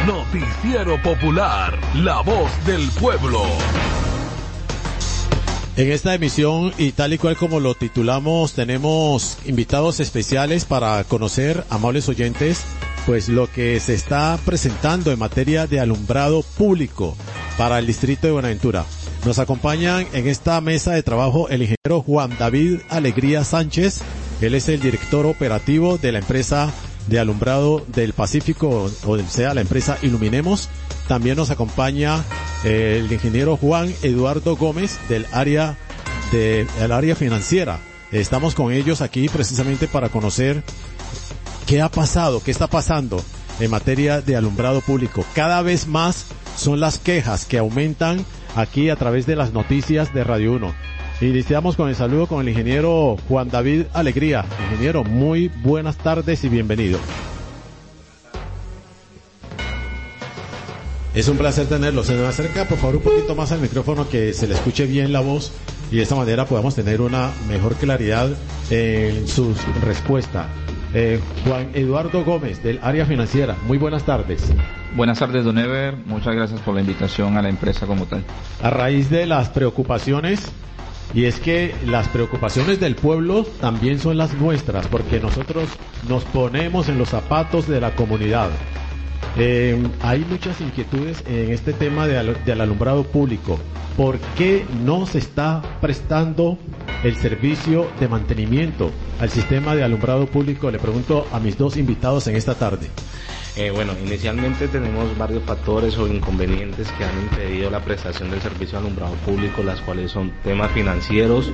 Noticiero Popular, la voz del pueblo. En esta emisión, y tal y cual como lo titulamos, tenemos invitados especiales para conocer, amables oyentes, pues lo que se está presentando en materia de alumbrado público para el distrito de Buenaventura. Nos acompañan en esta mesa de trabajo el ingeniero Juan David Alegría Sánchez. Él es el director operativo de la empresa de alumbrado del Pacífico, o sea, la empresa Iluminemos. También nos acompaña el ingeniero Juan Eduardo Gómez del área financiera. Estamos con ellos aquí precisamente para conocer qué ha pasado, qué está pasando en materia de alumbrado público. Cada vez más son las quejas que aumentan aquí a través de las noticias de Radio 1. Iniciamos con el saludo con el ingeniero Juan David Alegría. Ingeniero, muy buenas tardes y bienvenido. Es un placer tenerlo. Se me acerca, por favor, un poquito más al micrófono, que se le escuche bien la voz y de esta manera podamos tener una mejor claridad en su respuesta. Juan Eduardo Gómez, del área financiera. Muy buenas tardes. Buenas tardes, don Ever. Muchas gracias por la invitación a la empresa como tal. A raíz de las preocupaciones, y es que las preocupaciones del pueblo también son las nuestras, porque nosotros nos ponemos en los zapatos de la comunidad. Hay muchas inquietudes en este tema del alumbrado público. ¿Por qué no se está prestando el servicio de mantenimiento al sistema de alumbrado público? Le pregunto a mis dos invitados en esta tarde. Bueno, inicialmente tenemos varios factores o inconvenientes que han impedido la prestación del servicio de alumbrado público, las cuales son temas financieros,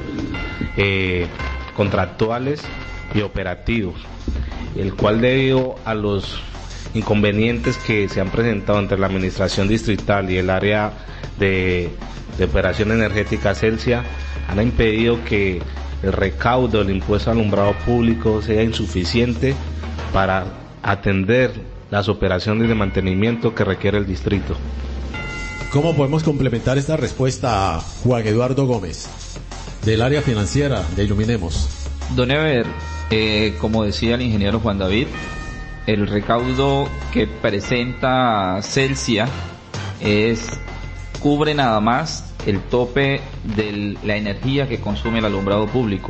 contractuales y operativos, el cual, debido a los inconvenientes que se han presentado entre la administración distrital y el área de operación energética Celsia, han impedido que el recaudo del impuesto al alumbrado público sea insuficiente para atender las operaciones de mantenimiento que requiere el distrito. ¿Cómo podemos complementar esta respuesta a Juan Eduardo Gómez, del área financiera de Iluminemos? Don Ever, como decía el ingeniero Juan David, el recaudo que presenta Celsia cubre nada más el tope de la energía que consume el alumbrado público.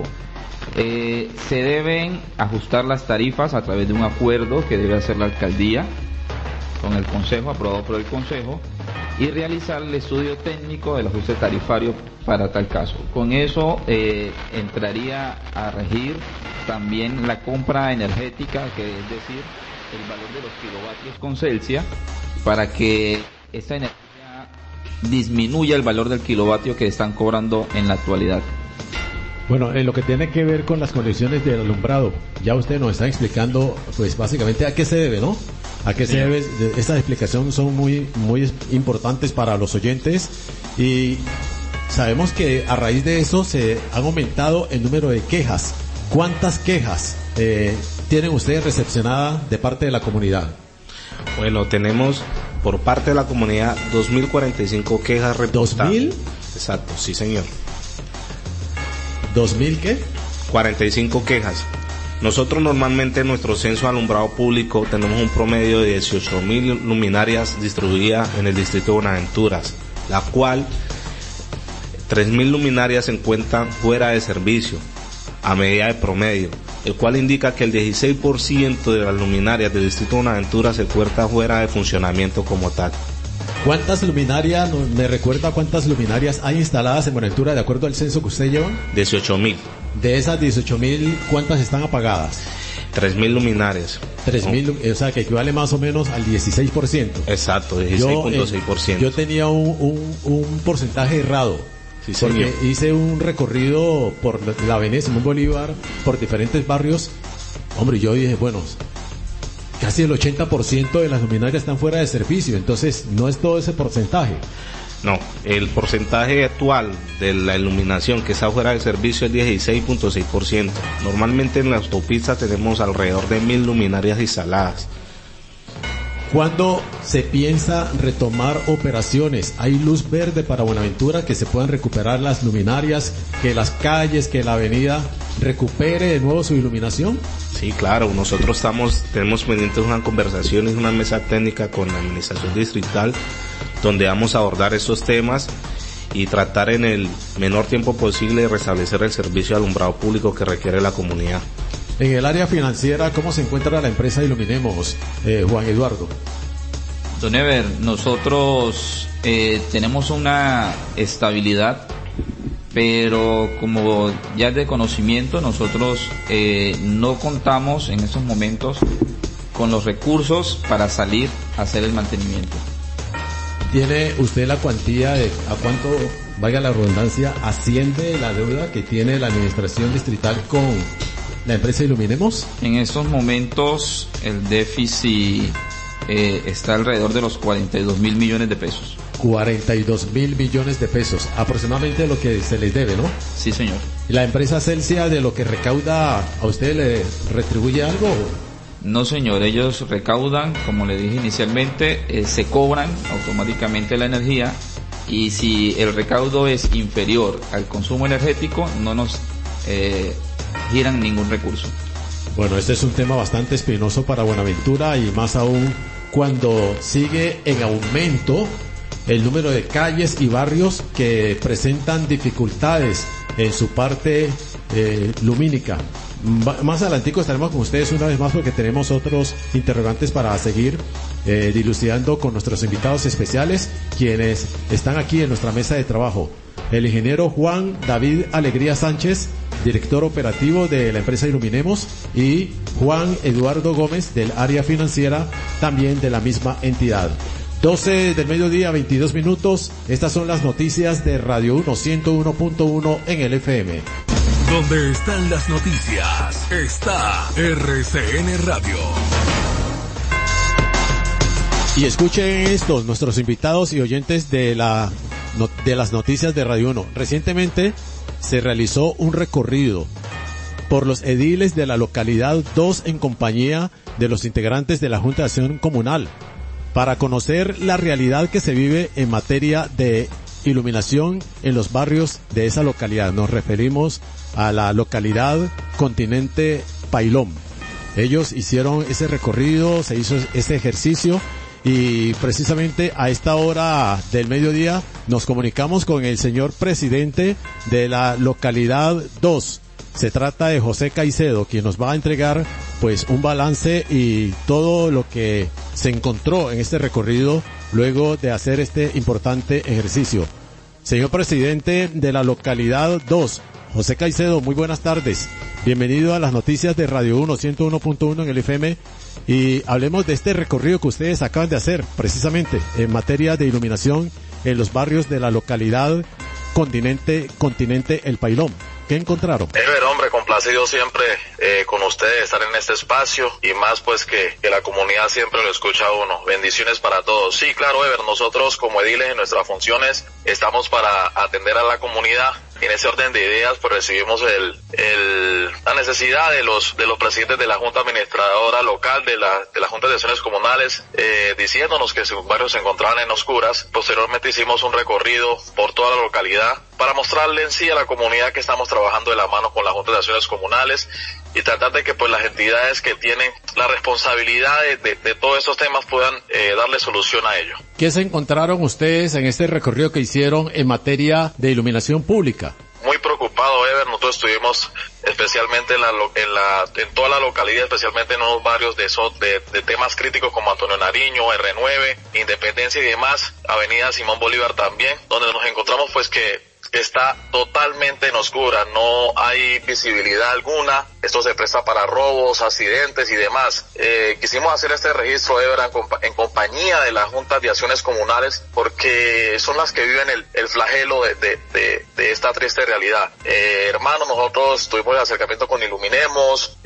Se deben ajustar las tarifas a través de un acuerdo que debe hacer la alcaldía con el consejo, aprobado por el consejo, y realizar el estudio técnico del ajuste tarifario para tal caso. Con eso entraría a regir también la compra energética, que es decir, el valor de los kilovatios con Celsia, para que esta energía disminuya el valor del kilovatio que están cobrando en la actualidad. Bueno, en lo que tiene que ver con las condiciones del alumbrado, ya usted nos está explicando, pues básicamente a qué se debe, ¿no? A qué se debe. Estas explicaciones son muy importantes para los oyentes, y sabemos que a raíz de eso se han aumentado el número de quejas. ¿Cuántas quejas tienen ustedes recepcionadas de parte de la comunidad? Bueno, tenemos por parte de la comunidad 2.045 quejas reportadas. ¿2.000? Exacto, sí señor. ¿2.000 qué? 45 quejas. Nosotros normalmente en nuestro censo de alumbrado público tenemos un promedio de 18.000 luminarias distribuidas en el distrito de Buenaventures, la cual 3.000 luminarias se encuentran fuera de servicio a medida de promedio, el cual indica que el 16% de las luminarias del distrito de Buenaventura se encuentra fuera de funcionamiento como tal. ¿Cuántas luminarias, me recuerda cuántas luminarias hay instaladas en Buenaventura de acuerdo al censo que usted lleva? 18.000. De esas 18.000, ¿cuántas están apagadas? 3.000 luminarias. 3.000, o sea que equivale más o menos al 16%. Exacto, 16.6%. Yo tenía un porcentaje errado. Sí, porque señor. hice un recorrido por la avenida Simón Bolívar, por diferentes barrios. Hombre, yo dije, bueno, casi el 80% de las luminarias están fuera de servicio, entonces no es todo ese porcentaje. No, el porcentaje actual de la iluminación que está fuera de servicio es 16.6%. Normalmente en las autopistas tenemos alrededor de 1.000 luminarias instaladas. ¿Cuándo se piensa retomar operaciones? ¿Hay luz verde para Buenaventura, que se puedan recuperar las luminarias, que las calles, que la avenida recupere de nuevo su iluminación? Sí, claro, nosotros tenemos pendientes una conversación y una mesa técnica con la administración distrital donde vamos a abordar estos temas y tratar en el menor tiempo posible de restablecer el servicio de alumbrado público que requiere la comunidad. En el área financiera, ¿cómo se encuentra la empresa Iluminemos, Juan Eduardo? Don Ever, nosotros tenemos una estabilidad, pero como ya es de conocimiento, nosotros no contamos en estos momentos con los recursos para salir a hacer el mantenimiento. ¿Tiene usted la cuantía de a cuánto, valga la redundancia, asciende la deuda que tiene la administración distrital con la empresa Iluminemos? En estos momentos el déficit está alrededor de los 42.000 millones de pesos. 42.000 millones de pesos, aproximadamente lo que se les debe, ¿no? Sí, señor. ¿Y la empresa Celsia de lo que recauda a usted le retribuye algo? No, señor, ellos recaudan, como le dije inicialmente, se cobran automáticamente la energía, y si el recaudo es inferior al consumo energético, no nos giran ningún recurso. Bueno, este es un tema bastante espinoso para Buenaventura, y más aún cuando sigue en aumento el número de calles y barrios que presentan dificultades en su parte lumínica. Más adelantico estaremos con ustedes una vez más porque tenemos otros interrogantes para seguir dilucidando con nuestros invitados especiales, quienes están aquí en nuestra mesa de trabajo. El ingeniero Juan David Alegría Sánchez, director operativo de la empresa Iluminemos, y Juan Eduardo Gómez del área financiera, también de la misma entidad. 12 del mediodía, 22 minutos. Estas son las noticias de Radio 1 101.1 en el FM. Donde están las noticias, está RCN Radio. Y escuchen estos, nuestros invitados y oyentes de las noticias de Radio 1. Recientemente se realizó un recorrido por los ediles de la localidad 2 en compañía de los integrantes de la Junta de Acción Comunal para conocer la realidad que se vive en materia de iluminación en los barrios de esa localidad. Nos referimos a la localidad Continente Pailón. Ellos hicieron ese recorrido, se hizo ese ejercicio, y precisamente a esta hora del mediodía nos comunicamos con el señor presidente de la localidad 2. Se trata de José Caicedo, quien nos va a entregar pues un balance y todo lo que se encontró en este recorrido luego de hacer este importante ejercicio. Señor presidente de la localidad 2, José Caicedo, muy buenas tardes. Bienvenido a las noticias de Radio 1 101.1 en el FM, y hablemos de este recorrido que ustedes acaban de hacer precisamente en materia de iluminación en los barrios de la localidad Continente El Pailón. ¿Qué encontraron? Hombre, complacido siempre con ustedes estar en este espacio, y más pues que la comunidad siempre lo escucha a uno. Bendiciones para todos. Sí, claro, Ever, nosotros como ediles en nuestras funciones estamos para atender a la comunidad. En ese orden de ideas, pues recibimos la necesidad de los presidentes de la Junta Administradora Local, de la Junta de Acciones Comunales, diciéndonos que sus barrios se encontraban en oscuras. Posteriormente hicimos un recorrido por toda la localidad para mostrarle en sí a la comunidad que estamos trabajando de la mano con la Junta de Acciones Comunales, y tratar de que pues las entidades que tienen la responsabilidad de todos estos temas puedan darle solución a ello. ¿Qué se encontraron ustedes en este recorrido que hicieron en materia de iluminación pública? Muy preocupado, Ever. Nosotros estuvimos especialmente en toda la localidad, especialmente en unos barrios de temas críticos como Antonio Nariño, R9, Independencia y demás, Avenida Simón Bolívar también, donde nos encontramos pues que está totalmente en oscura, no hay visibilidad alguna. Esto se presta para robos, accidentes y demás. Quisimos hacer este registro, Ever, en compañía de las juntas de acciones comunales, porque son las que viven el flagelo de esta triste realidad. Hermano, nosotros tuvimos el acercamiento con Iluminemos,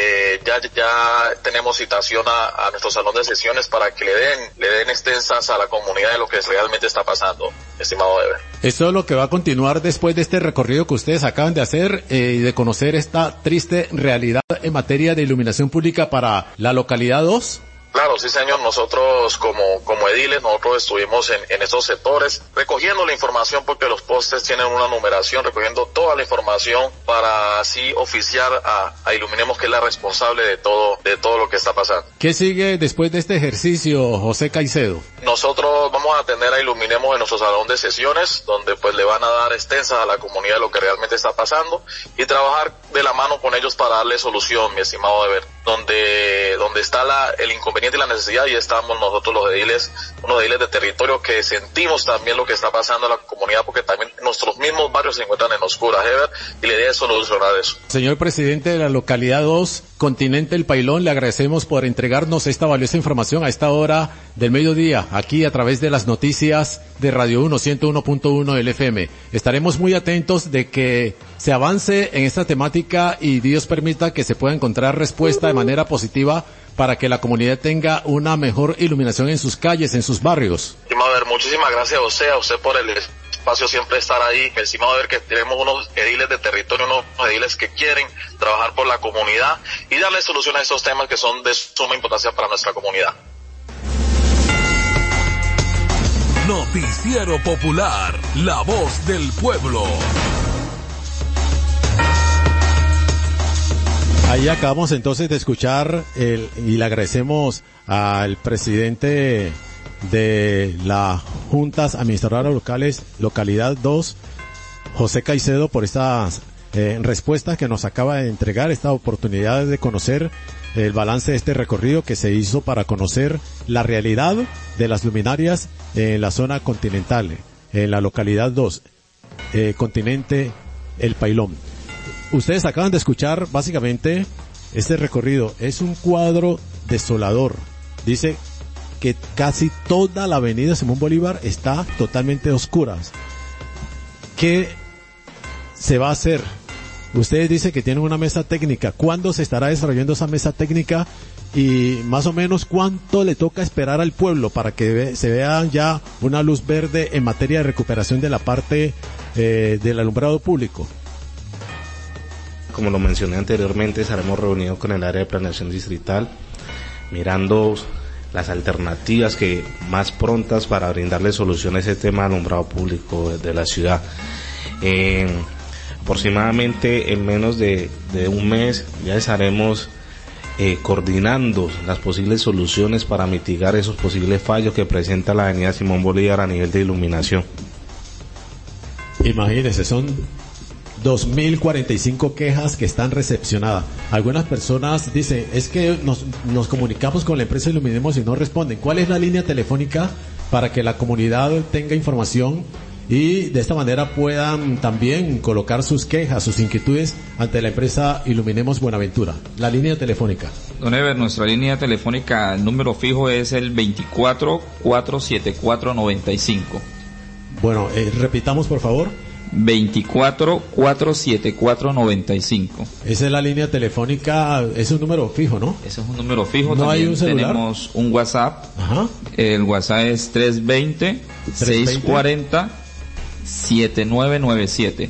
ya tenemos citación a nuestro salón de sesiones para que le den extensas a la comunidad de lo que realmente está pasando, estimado Ever. Esto es lo que va a continuar después de este recorrido que ustedes acaban de hacer y de conocer esta triste realidad en materia de iluminación pública para la localidad 2. Claro, sí señor, nosotros como ediles, nosotros estuvimos en estos sectores recogiendo la información porque los postes tienen una numeración, recogiendo toda la información para así oficiar a Iluminemos, que es la responsable de todo lo que está pasando. ¿Qué sigue después de este ejercicio, José Caicedo? Nosotros vamos a atender a Iluminemos en nuestro salón de sesiones, donde pues le van a dar extensas a la comunidad lo que realmente está pasando y trabajar de la mano con ellos para darle solución, mi estimado deber. Donde está el inconveniente y la necesidad, y estamos nosotros los ediles, unos ediles de territorio que sentimos también lo que está pasando en la comunidad, porque también nuestros mismos barrios se encuentran en oscuras, Heber, y la idea es solucionar eso. Señor presidente de la localidad 2, Continente El Pailón, le agradecemos por entregarnos esta valiosa información a esta hora del mediodía, aquí a través de las noticias de Radio 1, 101.1 del FM. Estaremos muy atentos de que se avance en esta temática y Dios permita que se pueda encontrar respuesta de manera positiva para que la comunidad tenga una mejor iluminación en sus calles, en sus barrios. A ver, muchísimas gracias a usted por el espacio, siempre estar ahí. Encima de ver que tenemos unos ediles de territorio, unos ediles que quieren trabajar por la comunidad y darle solución a estos temas que son de suma importancia para nuestra comunidad. Noticiero Popular, la voz del pueblo. Ahí acabamos entonces de escuchar y le agradecemos al presidente de las juntas administradoras locales, localidad 2, José Caicedo, por estas respuestas que nos acaba de entregar, esta oportunidad de conocer el balance de este recorrido que se hizo para conocer la realidad de las luminarias en la zona continental, en la localidad 2, Continente El Pailón. Ustedes acaban de escuchar básicamente este recorrido. Es un cuadro desolador. Dice que casi toda la avenida Simón Bolívar está totalmente a oscuras. ¿Qué se va a hacer? Ustedes dicen que tienen una mesa técnica. ¿Cuándo se estará desarrollando esa mesa técnica? Y más o menos cuánto le toca esperar al pueblo para que se vea ya una luz verde en materia de recuperación de la parte del alumbrado público. Como lo mencioné anteriormente, estaremos reunidos con el área de planeación distrital, mirando las alternativas que más prontas para brindarle solución a ese tema de alumbrado público de la ciudad. Aproximadamente en menos de un mes ya estaremos coordinando las posibles soluciones para mitigar esos posibles fallos que presenta la avenida Simón Bolívar a nivel de iluminación. Imagínense, son 2.045 quejas que están recepcionadas. Algunas personas dicen, es que nos comunicamos con la empresa Iluminemos y no responden. ¿Cuál es la línea telefónica para que la comunidad tenga información y de esta manera puedan también colocar sus quejas, sus inquietudes ante la empresa Iluminemos Buenaventura? La línea telefónica. Don Ever, nuestra línea telefónica, el número fijo es el 24-474-95. Bueno, repitamos por favor. 24-474-95. Esa es la línea telefónica, es un número fijo, ¿no? Ese es un número fijo. ¿No también hay un celular? Tenemos un WhatsApp. Ajá. El WhatsApp es 320-640-7997.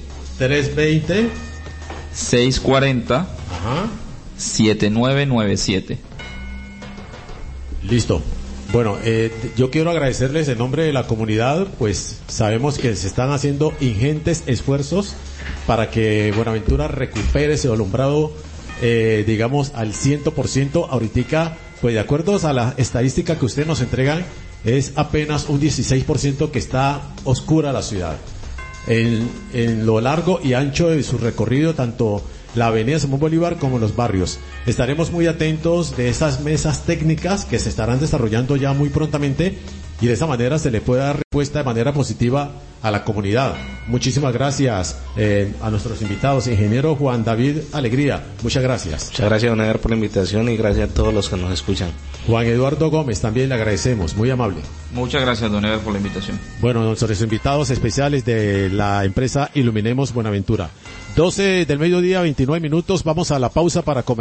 320-640-7997. Listo. Bueno, yo quiero agradecerles en nombre de la comunidad, pues sabemos que se están haciendo ingentes esfuerzos para que Buenaventura recupere ese alumbrado, digamos, al 100%. Ahorita, pues de acuerdo a la estadística que ustedes nos entregan, es apenas un 16% que está oscura la ciudad. En lo largo y ancho de su recorrido, tanto la avenida Simón Bolívar como los barrios. Estaremos muy atentos de estas mesas técnicas que se estarán desarrollando ya muy prontamente y de esa manera se le puede dar respuesta de manera positiva a la comunidad. Muchísimas gracias a nuestros invitados, ingeniero Juan David Alegría, muchas gracias. Muchas gracias, don Eder, por la invitación y gracias a todos los que nos escuchan. Juan Eduardo Gómez, también le agradecemos, muy amable. Muchas gracias, don Eder, por la invitación. Bueno, nuestros invitados especiales de la empresa Iluminemos Buenaventura. 12 del mediodía, 29 minutos, vamos a la pausa para comer.